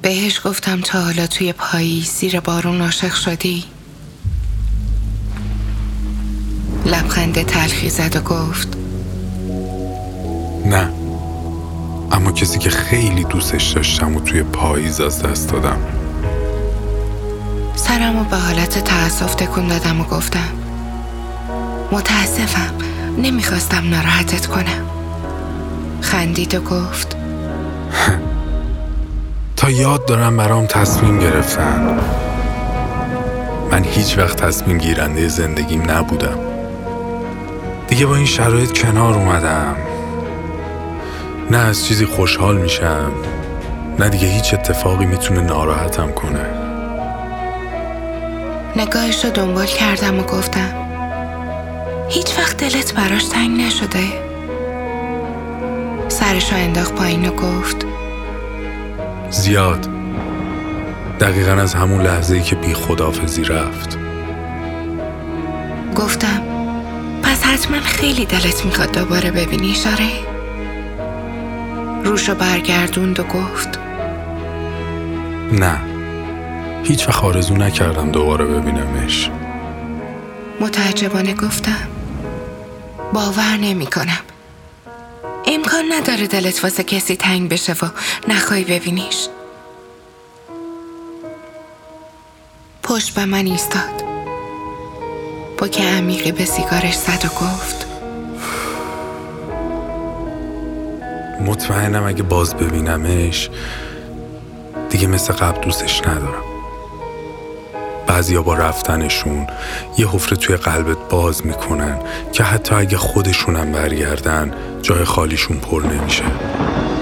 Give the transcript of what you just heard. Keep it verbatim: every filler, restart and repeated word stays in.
بهش گفتم تا حالا توی پاییز زیر بارون عاشق شدی؟ لبخند تلخی زد و گفت نه، اما کسی که خیلی دوستش داشتم و توی پاییز از دست دادم. سرم و به حالت تأسف تکون دادم و گفتم متاسفم، نمیخواستم ناراحتت کنم. خندید و گفت تا یاد دارم برام تصمیم گرفتن. من هیچ وقت تصمیم گیرنده زندگیم نبودم. دیگه با این شرایط کنار اومدم. نه از چیزی خوشحال میشم، نه دیگه هیچ اتفاقی میتونه ناراحتم کنه. نگاهش رو دنبال کردم و گفتم هیچ وقت دلت براش تنگ نشده؟ سرش رو انداخت پایین و گفت زیاد. دقیقاً از همون لحظه‌ای که بی خداحافظی رفت. گفتم پس حتما خیلی دلت میخواد دوباره ببینیش، آره؟ روشو برگردوند و گفت نه، هیچ وقت آرزو نکردم دوباره ببینمش. متعجبانه گفتم باور نمی کنم. امکان نداره دلت واسه کسی تنگ بشه و نخوای ببینیش. پشت به من ایستاد، پک عمیقی به سیگارش زد و گفت مطمئنم اگه باز ببینمش دیگه مثل قبل دوستش ندارم. بعضیا با رفتنشون یه حفره توی قلبت باز میکنن که حتی اگه خودشونم برگردن جای خالیشون پر نمیشه.